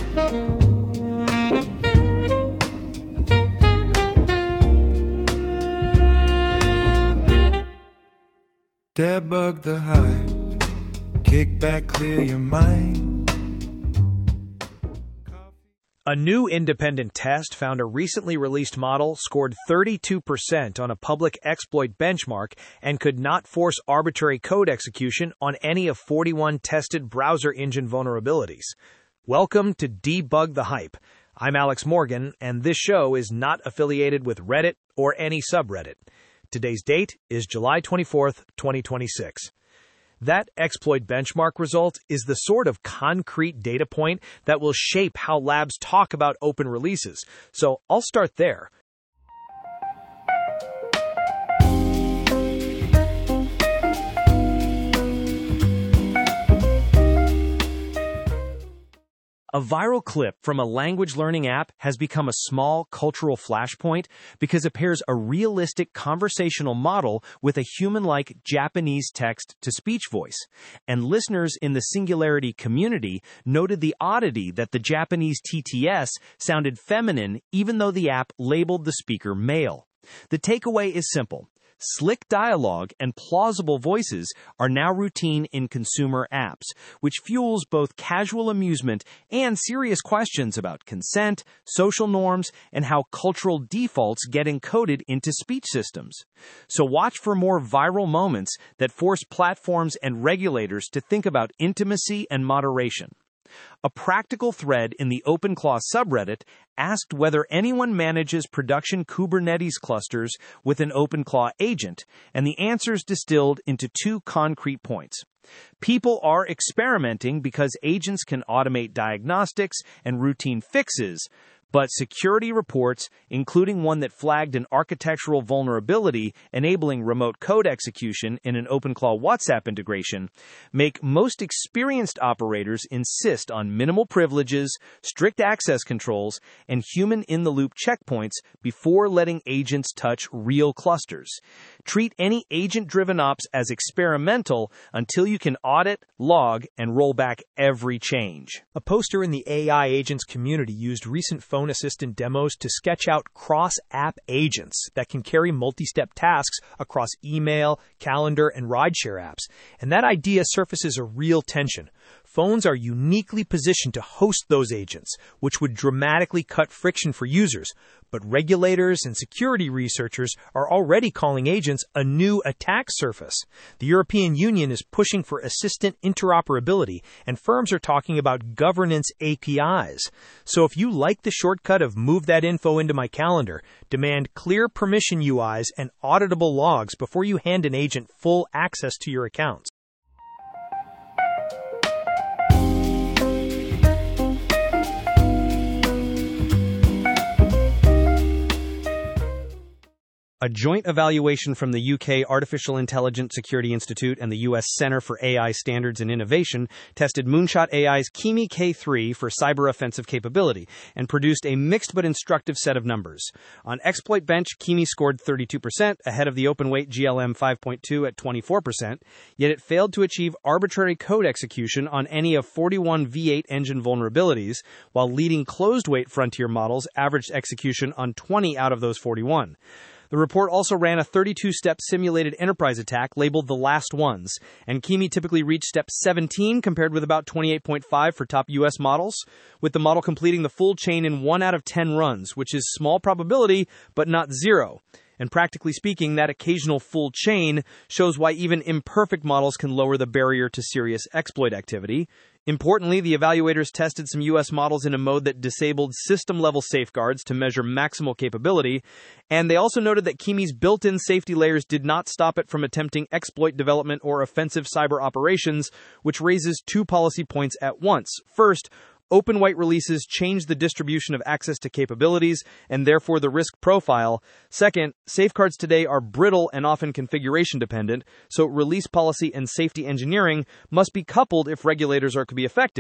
Debug the hype, kick back, clear your mind. A new independent test found a recently released model scored 32% on a public exploit benchmark and could not force arbitrary code execution on any of 41 tested browser engine vulnerabilities. Welcome to Debug the Hype. I'm Alex Morgan, and this show is not affiliated with Reddit or any subreddit. Today's date is July 24th, 2026. That exploit benchmark result is the sort of concrete data point that will shape how labs talk about open releases. So I'll start there. A viral clip from a language learning app has become a small cultural flashpoint because it pairs a realistic conversational model with a human-like Japanese text-to-speech voice. And listeners in the Singularity community noted the oddity that the Japanese TTS sounded feminine even though the app labeled the speaker male. The takeaway is simple. Slick dialogue and plausible voices are now routine in consumer apps, which fuels both casual amusement and serious questions about consent, social norms, and how cultural defaults get encoded into speech systems. So watch for more viral moments that force platforms and regulators to think about intimacy and moderation. A practical thread in the OpenClaw subreddit asked whether anyone manages production Kubernetes clusters with an OpenClaw agent, and the answers distilled into two concrete points. People are experimenting because agents can automate diagnostics and routine fixes, but security reports, including one that flagged an architectural vulnerability enabling remote code execution in an OpenClaw WhatsApp integration, make most experienced operators insist on minimal privileges, strict access controls, and human-in-the-loop checkpoints before letting agents touch real clusters. Treat any agent-driven ops as experimental until you can audit, log, and roll back every change. A poster in the AI agents community used recent phone assistant demos to sketch out cross-app agents that can carry multi-step tasks across email, calendar, and rideshare apps. And that idea surfaces a real tension. Phones are uniquely positioned to host those agents, which would dramatically cut friction for users. But regulators and security researchers are already calling agents a new attack surface. The European Union is pushing for assistant interoperability, and firms are talking about governance APIs. So if you like the shortcut of move that info into my calendar, demand clear permission UIs and auditable logs before you hand an agent full access to your accounts. A joint evaluation from the UK Artificial Intelligence Security Institute and the US Center for AI Standards and Innovation tested Moonshot AI's Kimi K3 for cyber offensive capability and produced a mixed but instructive set of numbers. On Exploit Bench, Kimi scored 32%, ahead of the open-weight GLM 5.2 at 24%, yet it failed to achieve arbitrary code execution on any of 41 V8 engine vulnerabilities, while leading closed-weight frontier models averaged execution on 20 out of those 41. The report also ran a 32-step simulated enterprise attack labeled The Last Ones, and Kimi typically reached step 17 compared with about 28.5 for top US models, with the model completing the full chain in 1 out of 10 runs, which is small probability, but not zero. And practically speaking, that occasional full chain shows why even imperfect models can lower the barrier to serious exploit activity. Importantly, the evaluators tested some U.S. models in a mode that disabled system-level safeguards to measure maximal capability, and they also noted that Kimi's built-in safety layers did not stop it from attempting exploit development or offensive cyber operations, which raises two policy points at once. First, open-weight releases change the distribution of access to capabilities and therefore the risk profile. Second, safeguards today are brittle and often configuration-dependent, so release policy and safety engineering must be coupled if regulators are to be effective.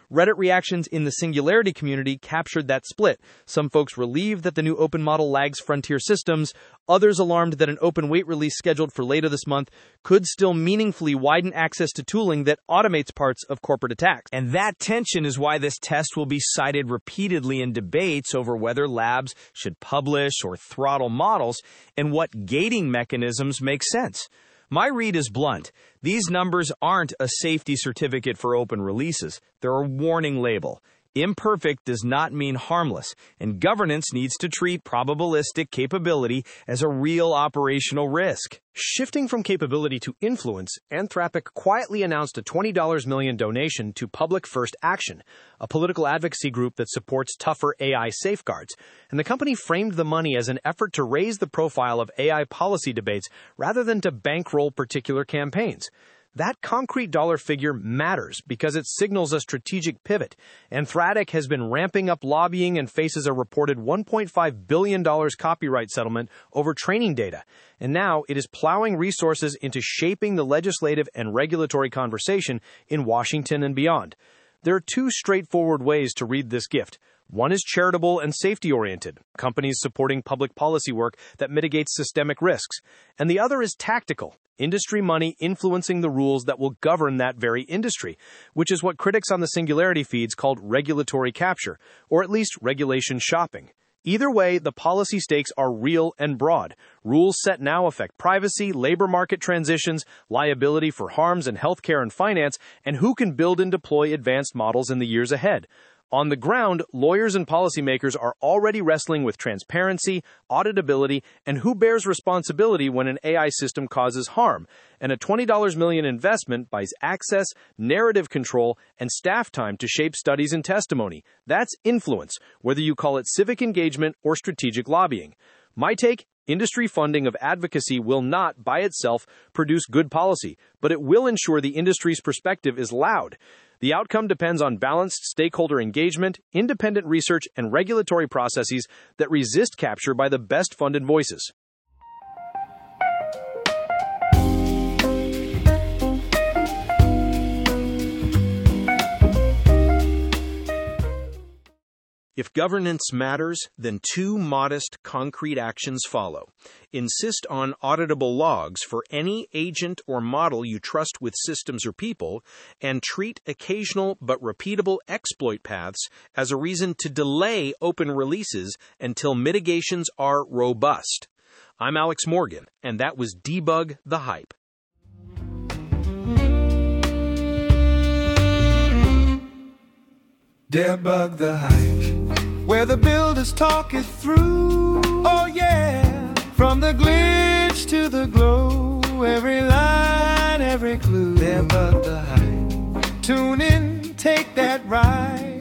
Reddit reactions in the Singularity community captured that split. Some folks relieved that the new open model lags frontier systems, others alarmed that an open weight release scheduled for later this month could still meaningfully widen access to tooling that automates parts of corporate attacks. And that tension is why this test will be cited repeatedly in debates over whether labs should publish or throttle models and what gating mechanisms make sense. My read is blunt. These numbers aren't a safety certificate for open releases. They're a warning label. Imperfect does not mean harmless, and governance needs to treat probabilistic capability as a real operational risk. Shifting from capability to influence, Anthropic quietly announced a $20 million donation to Public First Action, a political advocacy group that supports tougher AI safeguards. And the company framed the money as an effort to raise the profile of AI policy debates rather than to bankroll particular campaigns. That concrete dollar figure matters because it signals a strategic pivot. Anthropic has been ramping up lobbying and faces a reported $1.5 billion copyright settlement over training data. And now it is plowing resources into shaping the legislative and regulatory conversation in Washington and beyond. There are two straightforward ways to read this gift. One is charitable and safety-oriented, companies supporting public policy work that mitigates systemic risks. And the other is tactical, industry money influencing the rules that will govern that very industry, which is what critics on the Singularity feeds called regulatory capture, or at least regulation shopping. Either way, the policy stakes are real and broad. Rules set now affect privacy, labor market transitions, liability for harms in healthcare and finance, and who can build and deploy advanced models in the years ahead. On the ground, lawyers and policymakers are already wrestling with transparency, auditability, and who bears responsibility when an AI system causes harm. And a $20 million investment buys access, narrative control, and staff time to shape studies and testimony. That's influence, whether you call it civic engagement or strategic lobbying. My take? Industry funding of advocacy will not, by itself, produce good policy, but it will ensure the industry's perspective is loud. The outcome depends on balanced stakeholder engagement, independent research, and regulatory processes that resist capture by the best-funded voices. If governance matters, then two modest, concrete actions follow. Insist on auditable logs for any agent or model you trust with systems or people, and treat occasional but repeatable exploit paths as a reason to delay open releases until mitigations are robust. I'm Alex Morgan, and that was Debug the Hype. Debug the Hype, where the builders talk it through. Oh yeah, from the glitch to the glow, every line, every clue. Debug the Hype. Tune in, take that ride.